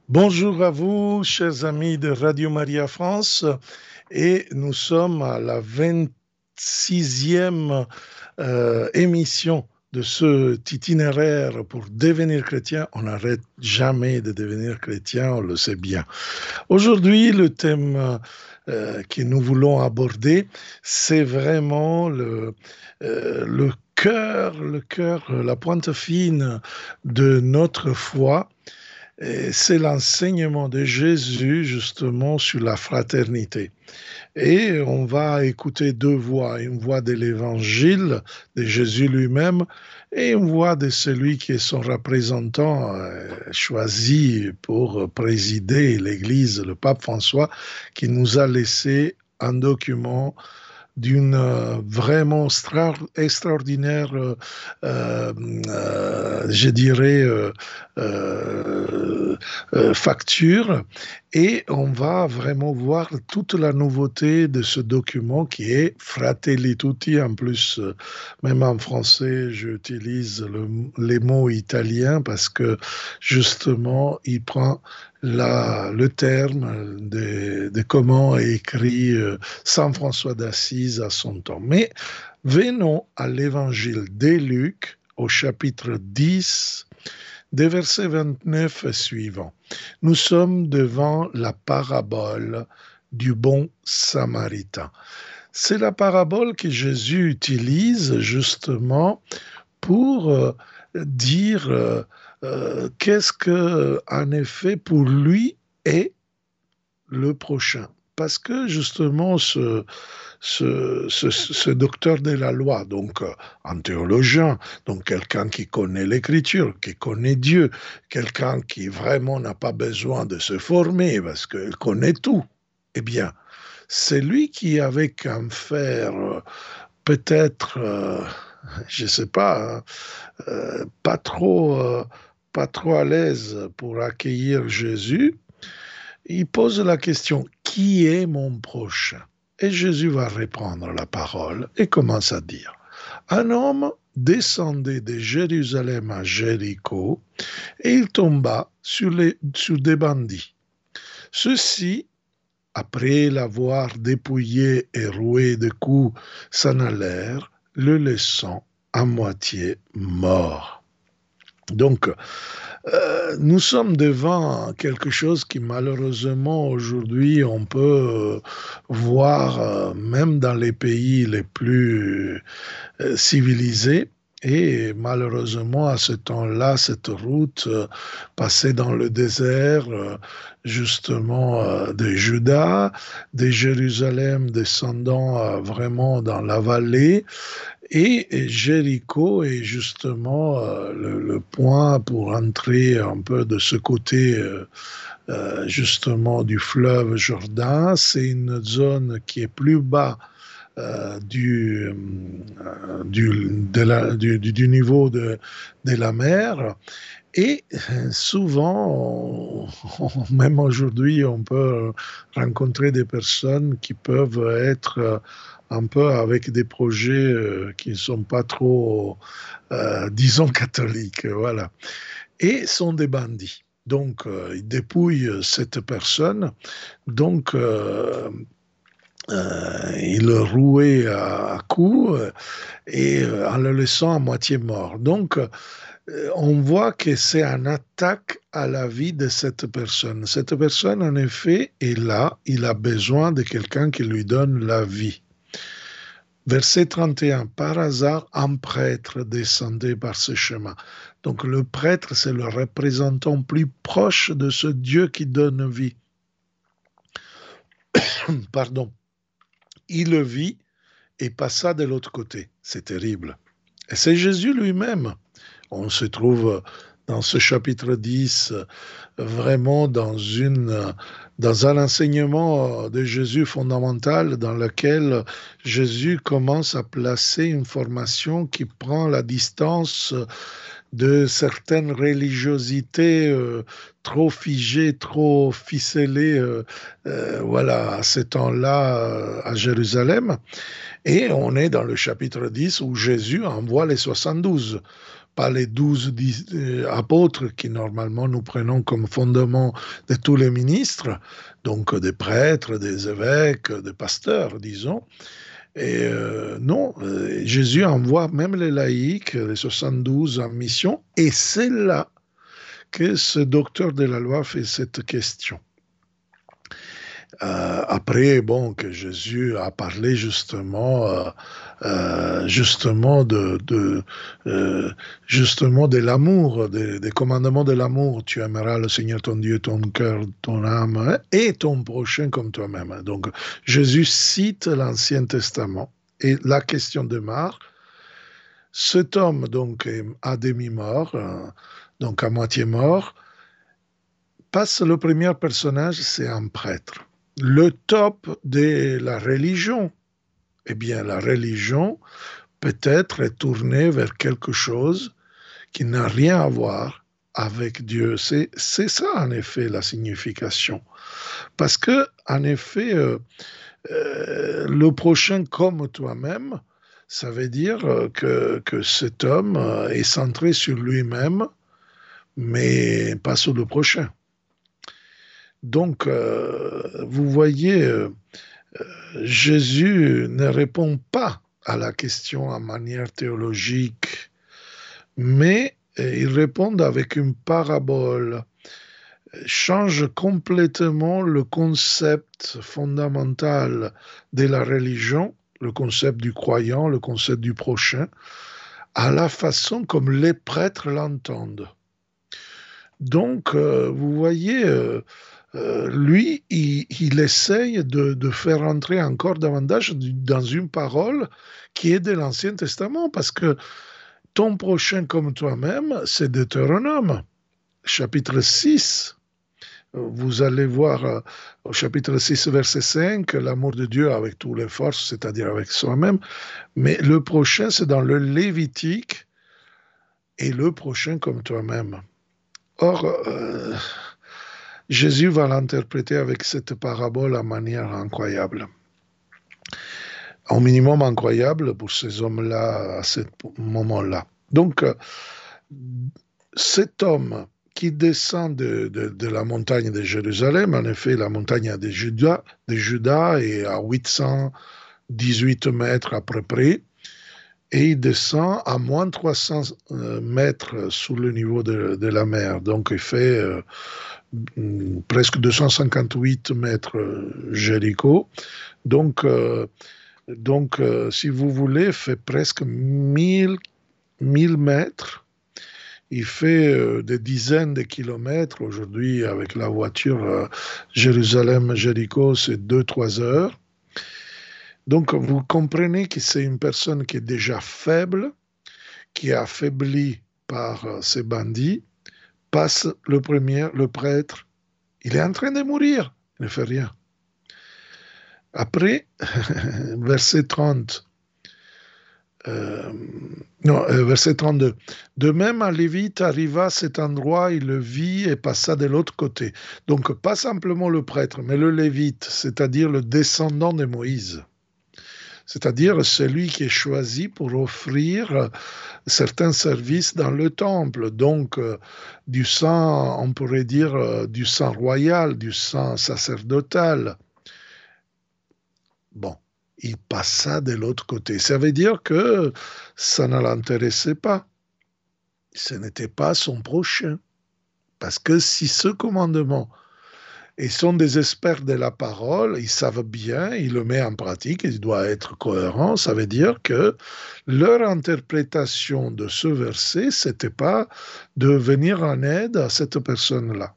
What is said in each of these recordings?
Bonjour à vous, chers amis de Radio Maria France, et nous sommes à la 26e émission de ce itinéraire pour devenir chrétien. On n'arrête jamais de devenir chrétien, on le sait bien. Aujourd'hui, le thème que nous voulons aborder, c'est vraiment le cœur, la pointe fine de notre foi. Et c'est l'enseignement de Jésus justement sur la fraternité. Et on va écouter deux voix, une voix de l'évangile de Jésus lui-même et une voix de celui qui est son représentant choisi pour présider l'Église, le pape François, qui nous a laissé un document d'une vraiment extraordinaire, je dirais, facture. Et on va vraiment voir toute la nouveauté de ce document qui est Fratelli Tutti. En plus, même en français, j'utilise les mots italiens parce que justement, il prend le terme de comment est écrit Saint François d'Assise à son temps. Mais venons à l'évangile de Luc au chapitre 10, des versets 29 et suivants. Nous sommes devant la parabole du bon samaritain. C'est la parabole que Jésus utilise justement pour dire qu'est-ce que, en effet, pour lui est le prochain. Parce que justement, ce docteur de la loi, donc un théologien, donc quelqu'un qui connaît l'écriture, qui connaît Dieu, quelqu'un qui vraiment n'a pas besoin de se former parce qu'il connaît tout, eh bien, c'est lui qui, avec un fer peut-être, je ne sais pas, pas trop à l'aise pour accueillir Jésus, il pose la question, qui est mon prochain? Et Jésus va reprendre la parole et commence à dire, un homme descendait de Jérusalem à Jéricho et il tomba sur des bandits. Ceux-ci, après l'avoir dépouillé et roué de coups, s'en allèrent, le laissant à moitié mort. Donc, nous sommes devant quelque chose qui malheureusement aujourd'hui on peut voir même dans les pays les plus civilisés. Et malheureusement, à ce temps-là, cette route passait dans le désert, justement, de Juda, de Jérusalem descendant vraiment dans la vallée. Et Jéricho est justement le point pour entrer un peu de ce côté justement du fleuve Jourdain. C'est une zone qui est plus bas du niveau de la mer. Et souvent, même aujourd'hui, on peut rencontrer des personnes qui peuvent être un peu avec des projets qui ne sont pas trop, disons, catholiques. Voilà. Et sont des bandits. Donc, ils dépouillent cette personne. Donc, il le rouait à coups et en le laissant à moitié mort. Donc, on voit que c'est une attaque à la vie de cette personne. Cette personne, en effet, est là, il a besoin de quelqu'un qui lui donne la vie. Verset 31, par hasard, un prêtre descendait par ce chemin. Donc le prêtre, c'est le représentant plus proche de ce Dieu qui donne vie. Pardon. Il le vit et passa de l'autre côté. C'est terrible. Et c'est Jésus lui-même. On se trouve dans ce chapitre 10 vraiment dans un enseignement de Jésus fondamental dans lequel Jésus commence à placer une formation qui prend la distance de certaines religiosités trop figées, trop ficelées, voilà, à ce temps-là à Jérusalem. Et on est dans le chapitre 10 où Jésus envoie les 72. pas les 12 apôtres qui normalement nous prenons comme fondement de tous les ministres, donc des prêtres, des évêques, des pasteurs, disons. Et non, Jésus envoie même les laïcs, les 72 en mission, et c'est là que ce docteur de la loi fait cette question. Après, bon, que Jésus a parlé justement justement de l'amour, des commandements de l'amour. Tu aimeras le Seigneur ton Dieu, ton cœur, ton âme, hein, et ton prochain comme toi-même. Donc, Jésus cite l'Ancien Testament. Et la question démarre. Cet homme, donc, est à demi-mort, donc à moitié mort, passe le premier personnage, c'est un prêtre. Le top de la religion. Eh bien, la religion peut-être est tournée vers quelque chose qui n'a rien à voir avec Dieu. C'est ça, en effet, la signification. Parce que, en effet, le prochain comme toi-même, ça veut dire que cet homme est centré sur lui-même, mais pas sur le prochain. Donc, vous voyez, Jésus ne répond pas à la question en manière théologique, mais il répond avec une parabole, change complètement le concept fondamental de la religion, le concept du croyant, le concept du prochain, à la façon comme les prêtres l'entendent. Donc, vous voyez, lui, il essaye de faire entrer encore davantage dans une parole qui est de l'Ancien Testament, parce que ton prochain comme toi-même, c'est Deutéronome, chapitre 6. Vous allez voir au chapitre 6, verset 5, l'amour de Dieu avec toutes les forces, c'est-à-dire avec soi-même. Mais le prochain, c'est dans le Lévitique, et le prochain comme toi-même. Or, Jésus va l'interpréter avec cette parabole à manière incroyable. Au minimum incroyable pour ces hommes-là à ce moment-là. Donc, cet homme qui descend de la montagne de Jérusalem, en effet, la montagne de Juda est à 818 mètres à peu près, et il descend à moins 300 mètres sous le niveau de la mer. Donc, il fait presque 258 mètres Jéricho. Donc, si vous voulez, il fait presque 1000 mètres. Il fait des dizaines de kilomètres. Aujourd'hui, avec la voiture, Jérusalem-Jéricho, c'est 2-3 heures. Donc, vous comprenez que c'est une personne qui est déjà faible, qui est affaiblie par ces bandits, passe le premier, le prêtre, il est en train de mourir, il ne fait rien. Après, verset 30, verset 32. De même, un Lévite arriva à cet endroit, il le vit et passa de l'autre côté. Donc, pas simplement le prêtre, mais le Lévite, c'est-à-dire le descendant de Moïse. C'est-à-dire celui qui est choisi pour offrir certains services dans le temple. Donc, du sang, on pourrait dire, du sang royal, du sang sacerdotal. Bon, il passa de l'autre côté. Ça veut dire que ça ne l'intéressait pas. Ce n'était pas son prochain. Parce que si ce commandement, ils sont des experts de la parole, ils savent bien, ils le mettent en pratique, il doit être cohérent. Ça veut dire que leur interprétation de ce verset, c'était pas de venir en aide à cette personne-là.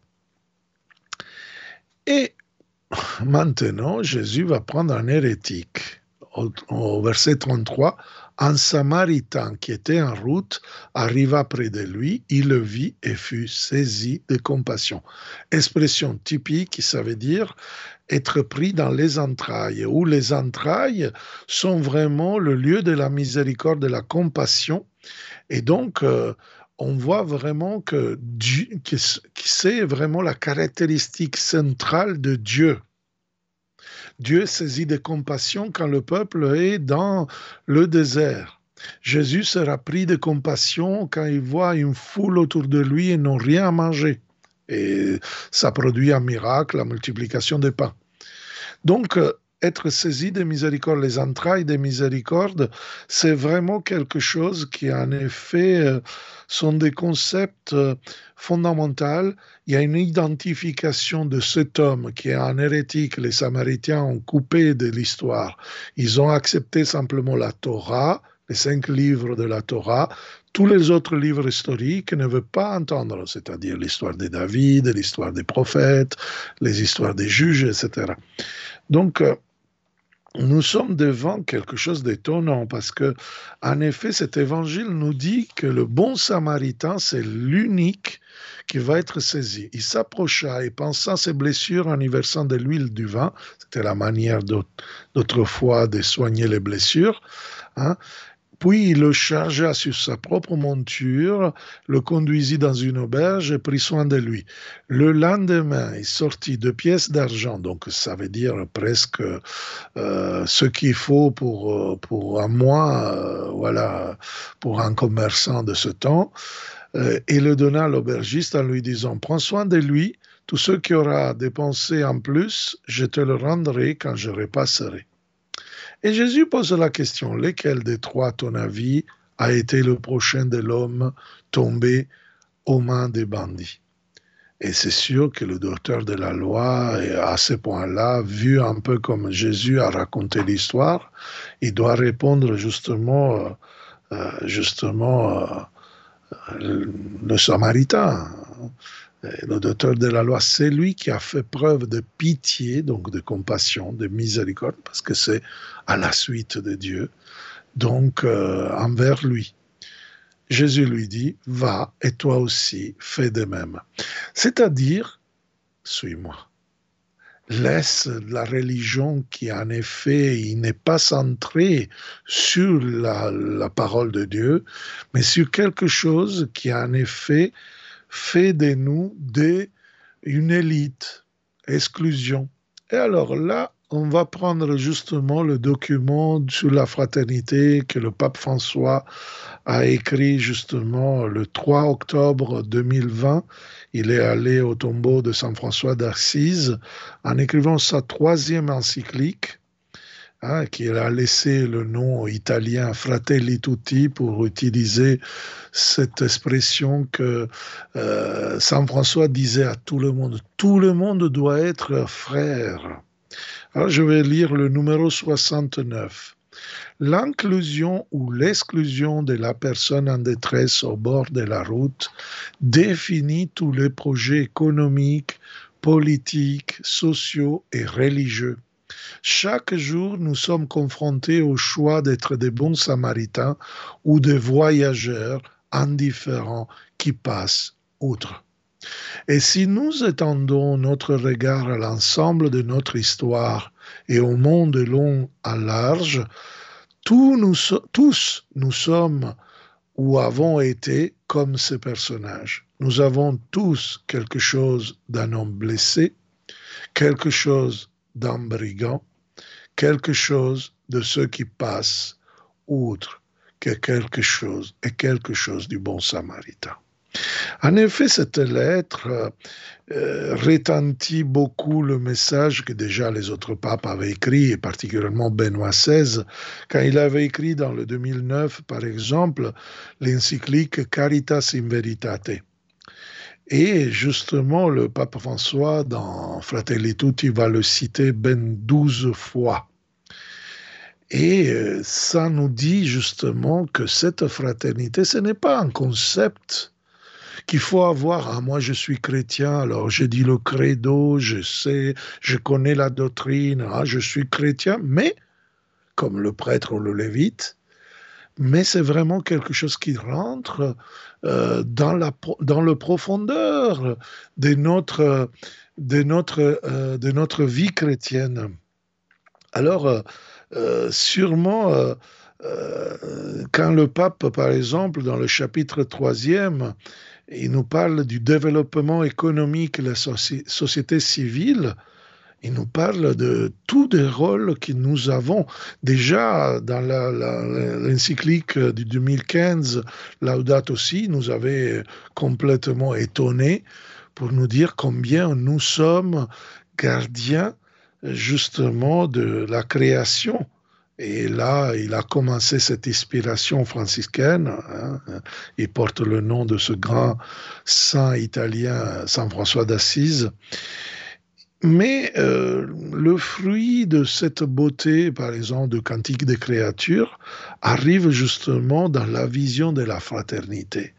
Et maintenant, Jésus va prendre un hérétique. Au verset 33, un Samaritain qui était en route arriva près de lui, il le vit et fut saisi de compassion. Expression typique, ça veut dire être pris dans les entrailles, où les entrailles sont vraiment le lieu de la miséricorde, de la compassion. Et donc, on voit vraiment que c'est vraiment la caractéristique centrale de Dieu. Dieu saisit de compassion quand le peuple est dans le désert. Jésus sera pris de compassion quand il voit une foule autour de lui et n'ont rien à manger. Et ça produit un miracle, la multiplication des pains. Donc, être saisi de miséricorde, les entrailles de miséricorde, c'est vraiment quelque chose qui, en effet, sont des concepts fondamentaux. Il y a une identification de cet homme qui est un hérétique. Les Samaritains ont coupé de l'histoire. Ils ont accepté simplement la Torah, les 5 livres de la Torah. Tous les autres livres historiques ne veulent pas entendre, c'est-à-dire l'histoire de David, l'histoire des prophètes, les histoires des juges, etc. Donc, nous sommes devant quelque chose d'étonnant parce que, en effet, cet évangile nous dit que le bon samaritain, c'est l'unique qui va être saisi. Il s'approcha et pensa ses blessures en y versant de l'huile du vin. C'était la manière d'autrefois de soigner les blessures. Hein. Puis il le chargea sur sa propre monture, le conduisit dans une auberge et prit soin de lui. Le lendemain, il sortit 2 pièces d'argent, donc ça veut dire presque ce qu'il faut pour un mois, voilà, pour un commerçant de ce temps, et le donna à l'aubergiste en lui disant, prends soin de lui, tout ce qu'il aura dépensé en plus, je te le rendrai quand je repasserai. Et Jésus pose la question, lequel des trois, à ton avis, a été le prochain de l'homme tombé aux mains des bandits? Et c'est sûr que le docteur de la loi, à ce point-là, vu un peu comme Jésus a raconté l'histoire, il doit répondre justement le Samaritain. Le docteur de la loi, c'est lui qui a fait preuve de pitié, donc de compassion, de miséricorde, parce que c'est à la suite de Dieu, donc envers lui. Jésus lui dit, va et toi aussi fais de même. C'est-à-dire, suis-moi. Laisse la religion qui, en effet, il n'est pas centrée sur la parole de Dieu, mais sur quelque chose qui, en effet, fait de nous une élite, exclusion. Et alors là, on va prendre justement le document sur la fraternité que le pape François a écrit justement le 3 octobre 2020. Il est allé au tombeau de Saint François d'Assise en écrivant sa 3e encyclique, hein, qui a laissé le nom italien Fratelli Tutti pour utiliser cette expression que Saint François disait à tout le monde doit être frère. Alors je vais lire le numéro 69. L'inclusion ou l'exclusion de la personne en détresse au bord de la route définit tous les projets économiques, politiques, sociaux et religieux. Chaque jour, nous sommes confrontés au choix d'être des bons samaritains ou des voyageurs indifférents qui passent outre. Et si nous étendons notre regard à l'ensemble de notre histoire et au monde long à large, tous nous sommes ou avons été comme ces personnages. Nous avons tous quelque chose d'un homme blessé, quelque chose d'un brigand, quelque chose de ceux qui passent outre que quelque chose du bon samaritain. En effet, cette lettre retentit beaucoup le message que déjà les autres papes avaient écrit, et particulièrement Benoît XVI, quand il avait écrit dans le 2009, par exemple, l'encyclique Caritas in Veritate. Et justement, le pape François, dans Fratelli Tutti, va le citer 12 fois. Et ça nous dit justement que cette fraternité, ce n'est pas un concept qu'il faut avoir. Ah, moi, je suis chrétien, alors j'ai dit le credo, je sais, je connais la doctrine, ah, je suis chrétien, mais, comme le prêtre ou le lévite, mais c'est vraiment quelque chose qui rentre dans le profondeur de notre vie chrétienne. Alors, sûrement, quand le pape, par exemple, dans le chapitre 3e, il nous parle du développement économique de la société civile, Il nous parle de tous les rôles que nous avons. Déjà, dans l'encyclique de 2015, Laudato Si, nous avait complètement étonnés pour nous dire combien nous sommes gardiens justement de la création. Et là, il a commencé cette inspiration franciscaine. Hein. Il porte le nom de ce grand saint italien, Saint François d'Assise. Mais le fruit de cette beauté, par exemple, de Cantique des créatures, arrive justement dans la vision de la fraternité.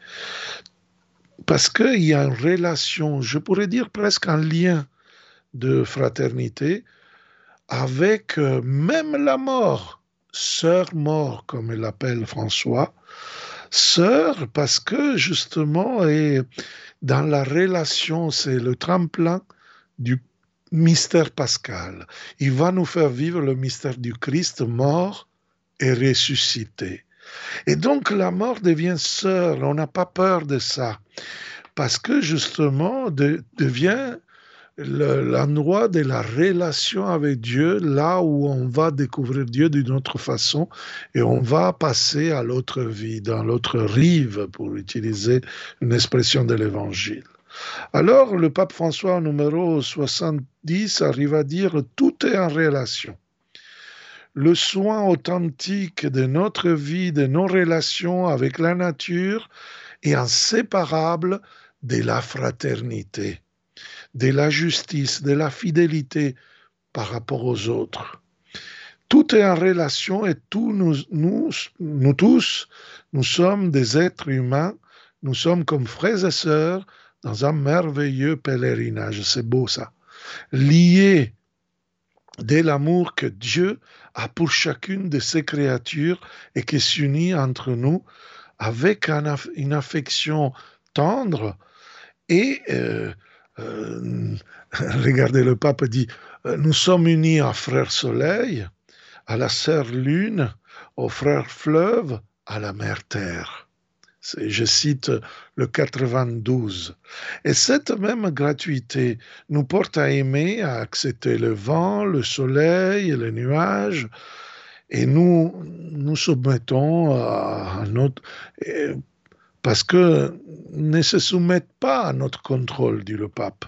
Parce qu'il y a une relation, je pourrais dire presque un lien de fraternité avec même la mort, sœur mort, comme l'appelle François, sœur parce que justement, et dans la relation, c'est le tremplin du mystère pascal. Il va nous faire vivre le mystère du Christ mort et ressuscité. Et donc la mort devient sœur, on n'a pas peur de ça, parce que justement devient l'endroit de la relation avec Dieu, là où on va découvrir Dieu d'une autre façon et on va passer à l'autre vie, dans l'autre rive, pour utiliser une expression de l'Évangile. Alors, le pape François, numéro 70, arrive à dire tout est en relation. Le soin authentique de notre vie, de nos relations avec la nature est inséparable de la fraternité, de la justice, de la fidélité par rapport aux autres. Tout est en relation et nous tous, nous sommes des êtres humains, nous sommes comme frères et sœurs dans un merveilleux pèlerinage. C'est beau ça. Liés de l'amour que Dieu a pour chacune de ses créatures et qui s'unit entre nous avec une affection tendre et regardez, le pape dit, nous sommes unis à frère soleil, à la sœur lune, au frère fleuve, à la mère terre. Je cite le 92. Et cette même gratuité nous porte à aimer, à accepter le vent, le soleil et les nuages, et nous soumettons à notre... Parce que ne se soumettent pas à notre contrôle, dit le pape.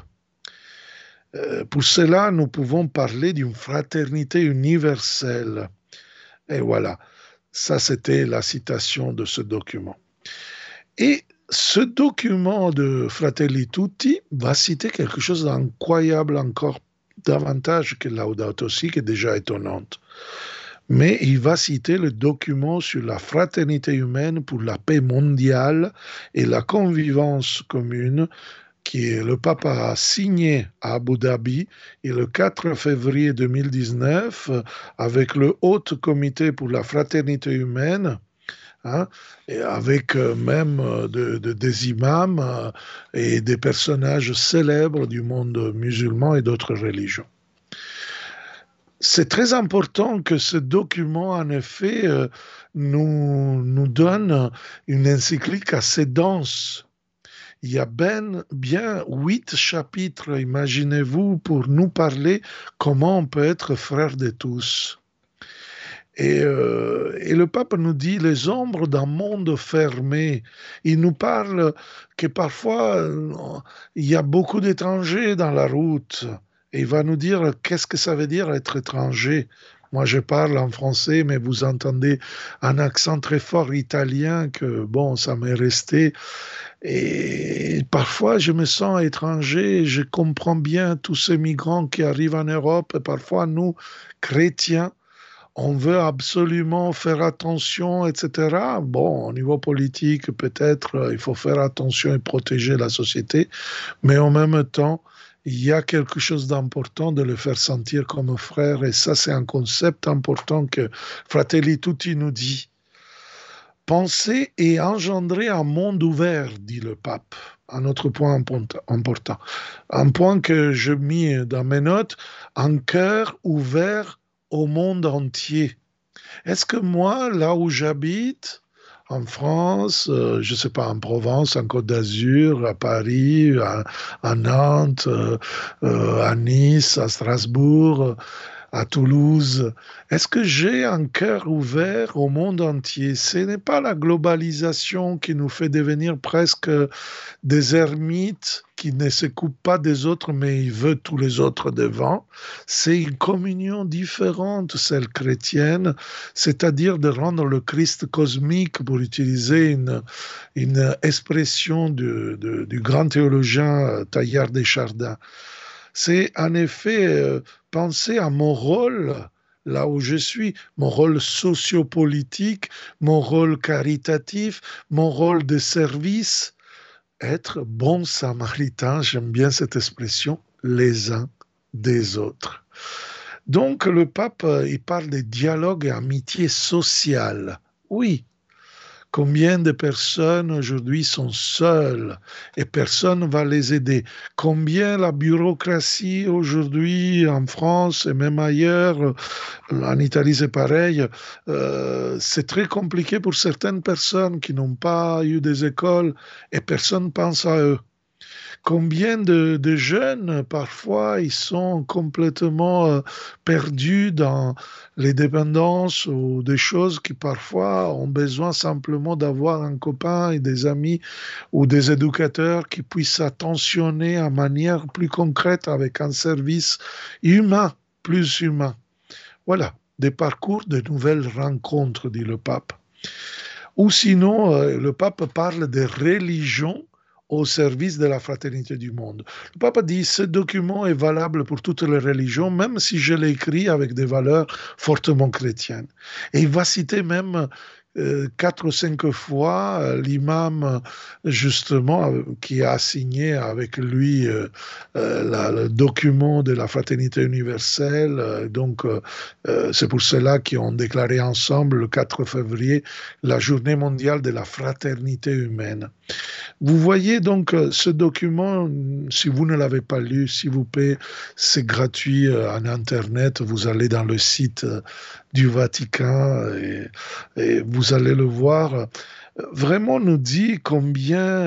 Pour cela, nous pouvons parler d'une fraternité universelle. Et voilà, ça c'était la citation de ce document. Et ce document de Fratelli Tutti va citer quelque chose d'incroyable encore davantage que Laudato Si, qui est déjà étonnante. Mais il va citer le document sur la fraternité humaine pour la paix mondiale et la convivence commune que le pape a signé à Abu Dhabi et le 4 février 2019 avec le Haut Comité pour la fraternité humaine, hein, et avec même des imams et des personnages célèbres du monde musulman et d'autres religions. C'est très important que ce document, en effet, nous donne une encyclique assez dense. Il y a bien 8 chapitres, imaginez-vous, pour nous parler comment on peut être frère de tous. Et le pape nous dit les ombres d'un monde fermé. Il nous parle que parfois il y a beaucoup d'étrangers dans la route. Et il va nous dire qu'est-ce que ça veut dire être étranger. Moi, je parle en français, mais vous entendez un accent très fort italien que, bon, ça m'est resté. Et parfois, je me sens étranger. Je comprends bien tous ces migrants qui arrivent en Europe. Et parfois, nous, chrétiens, on veut absolument faire attention, etc. Bon, au niveau politique, peut-être, il faut faire attention et protéger la société, mais en même temps, il y a quelque chose d'important de le faire sentir comme un frère, et ça, c'est un concept important que Fratelli Tutti nous dit. Penser et engendrer un monde ouvert, dit le pape. Un autre point important. Un point que je mis dans mes notes, un cœur ouvert au monde entier. Est-ce que moi, là où j'habite, en France, je ne sais pas, en Provence, en Côte d'Azur, à Paris, à Nantes, à Nice, à Strasbourg, à Toulouse. Est-ce que j'ai un cœur ouvert au monde entier? Ce n'est pas la globalisation qui nous fait devenir presque des ermites qui ne se coupent pas des autres, mais ils veulent tous les autres devant. C'est une communion différente, celle chrétienne, c'est-à-dire de rendre le Christ cosmique, pour utiliser une expression du grand théologien Teilhard de Chardin. C'est en effet penser à mon rôle là où je suis, mon rôle sociopolitique, mon rôle caritatif, mon rôle de service, être bon samaritain, j'aime bien cette expression, les uns des autres. Donc le pape, il parle de dialogue et amitié sociale. Oui, combien de personnes aujourd'hui sont seules et personne ne va les aider? Combien la bureaucratie aujourd'hui en France et même ailleurs, en Italie c'est pareil, c'est très compliqué pour certaines personnes qui n'ont pas eu des écoles et personne ne pense à eux. Combien de jeunes, parfois, ils sont complètement perdus dans les dépendances ou des choses qui, parfois, ont besoin simplement d'avoir un copain et des amis ou des éducateurs qui puissent attentionner en manière plus concrète avec un service humain, plus humain. Voilà, des parcours de nouvelles rencontres, dit le pape. Ou sinon, le pape parle des religions au service de la fraternité du monde. Le pape dit, ce document est valable pour toutes les religions, même si je l'ai écrit avec des valeurs fortement chrétiennes. Et il va citer même 4 ou 5 fois l'imam justement qui a signé avec lui le document de la fraternité universelle. Donc c'est pour cela qu'ils ont déclaré ensemble le 4 février la journée mondiale de la fraternité humaine. Vous voyez donc ce document, si vous ne l'avez pas lu, s'il vous plaît, c'est gratuit en Internet. Vous allez dans le site du Vatican et vous allez le voir. Vraiment nous dit combien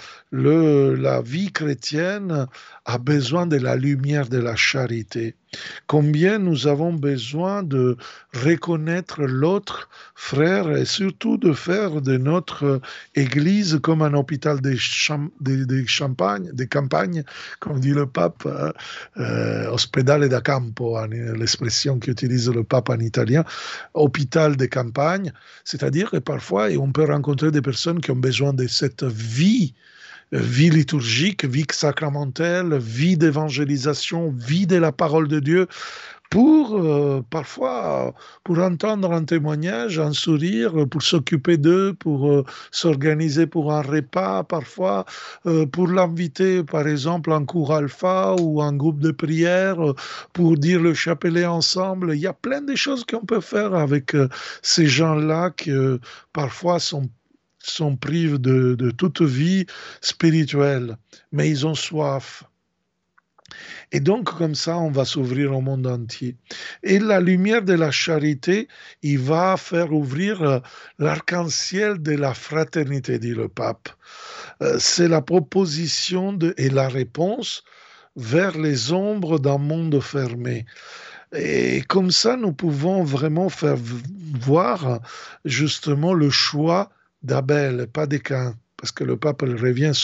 la vie chrétienne a besoin de la lumière de la charité, combien nous avons besoin de reconnaître l'autre frère et surtout de faire de notre Église comme un hôpital des campagnes, comme dit le pape, ospedale da campo, l'expression qu'utilise le pape en italien, hôpital des campagnes, c'est-à-dire que parfois on peut rencontrer des personnes qui ont besoin de cette vie liturgique, vie sacramentelle, vie d'évangélisation, vie de la parole de Dieu, pour parfois pour entendre un témoignage, un sourire, pour s'occuper d'eux, pour s'organiser pour un repas, parfois pour l'inviter par exemple en cours alpha ou en groupe de prière, pour dire le chapelet ensemble. Il y a plein de choses qu'on peut faire avec ces gens-là qui parfois sont privés de toute vie spirituelle, mais ils ont soif. Et donc, comme ça, on va s'ouvrir au monde entier. Et la lumière de la charité, il va faire ouvrir l'arc-en-ciel de la fraternité, dit le pape. C'est la proposition et la réponse vers les ombres d'un monde fermé. Et comme ça, nous pouvons vraiment faire voir justement le choix d'Abel, pas de Caïn. Parce que le pape revient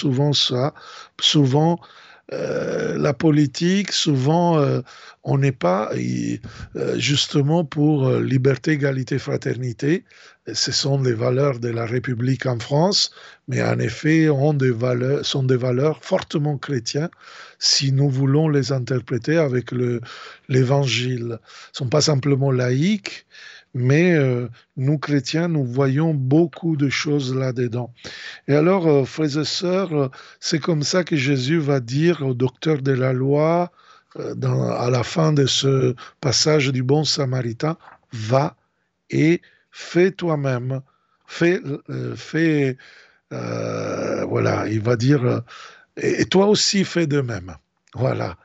souvent la politique, souvent, on n'est pas justement pour liberté, égalité, fraternité. Ce sont les valeurs de la République en France, mais en effet, sont des valeurs fortement chrétiennes si nous voulons les interpréter avec l'Évangile. Ils ne sont pas simplement laïques, mais nous, chrétiens, nous voyons beaucoup de choses là-dedans. Et alors, frères et sœurs, c'est comme ça que Jésus va dire au docteur de la loi, à la fin de ce passage du bon samaritain, va et fais toi-même. Voilà, il va dire, et toi aussi fais de même. Voilà.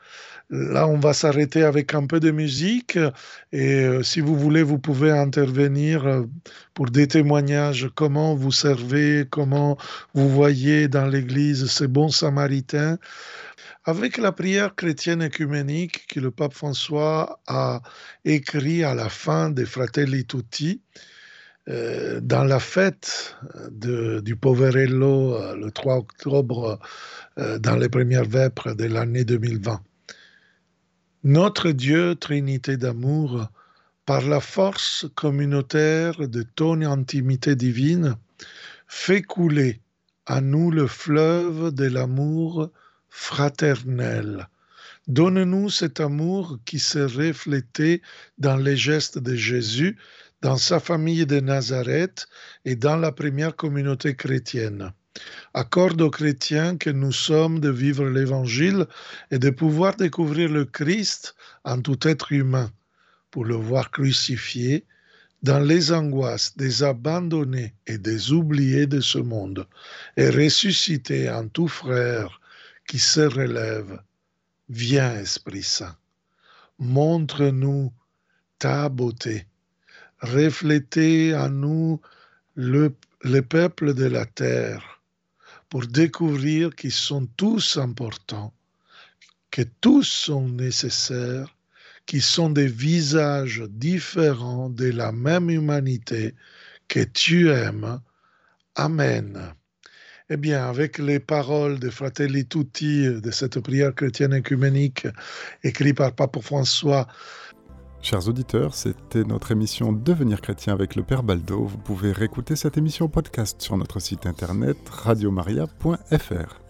Là, on va s'arrêter avec un peu de musique et si vous voulez, vous pouvez intervenir pour des témoignages, comment vous servez, comment vous voyez dans l'Église ces bons samaritains. Avec la prière chrétienne écuménique que le pape François a écrit à la fin des Fratelli Tutti, dans la fête du Poverello le 3 octobre, dans les premières vêpres de l'année 2020. Notre Dieu, Trinité d'amour, par la force communautaire de ton intimité divine, fais couler à nous le fleuve de l'amour fraternel. Donne-nous cet amour qui s'est reflété dans les gestes de Jésus, dans sa famille de Nazareth et dans la première communauté chrétienne. Accorde aux chrétiens que nous sommes de vivre l'Évangile et de pouvoir découvrir le Christ en tout être humain, pour le voir crucifié dans les angoisses des abandonnés et des oubliés de ce monde, et ressuscité en tout frère qui se relève. Viens, Esprit Saint, montre-nous ta beauté, reflétez en nous le peuple de la terre, pour découvrir qu'ils sont tous importants, que tous sont nécessaires, qu'ils sont des visages différents de la même humanité que tu aimes. Amen. Eh bien, avec les paroles de Fratelli Tutti, de cette prière chrétienne écuménique écrite par Pape François. Chers auditeurs, c'était notre émission Devenir chrétien avec le Père Baldo. Vous pouvez réécouter cette émission podcast sur notre site internet radiomaria.fr.